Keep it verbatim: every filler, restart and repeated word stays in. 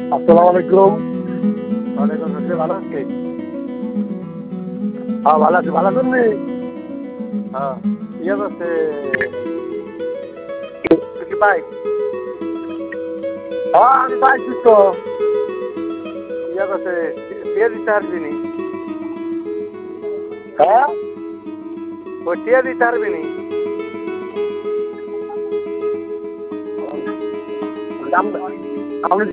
আসসালামু আলাইকুম। ওয়ালাইকুম আসসালাম, ভালো আছি। হ্যাঁ ভালো আছি, ভালো আছেন নি? হ্যাঁ, ইয়ে করছে তুই কি পাই হ্যাঁ আমি পাইছি তো। ইয়ে করছে টিয়া দিতে পারবি নি? হ্যাঁ ওই টিয়া দিতে পারবি নি? আপনি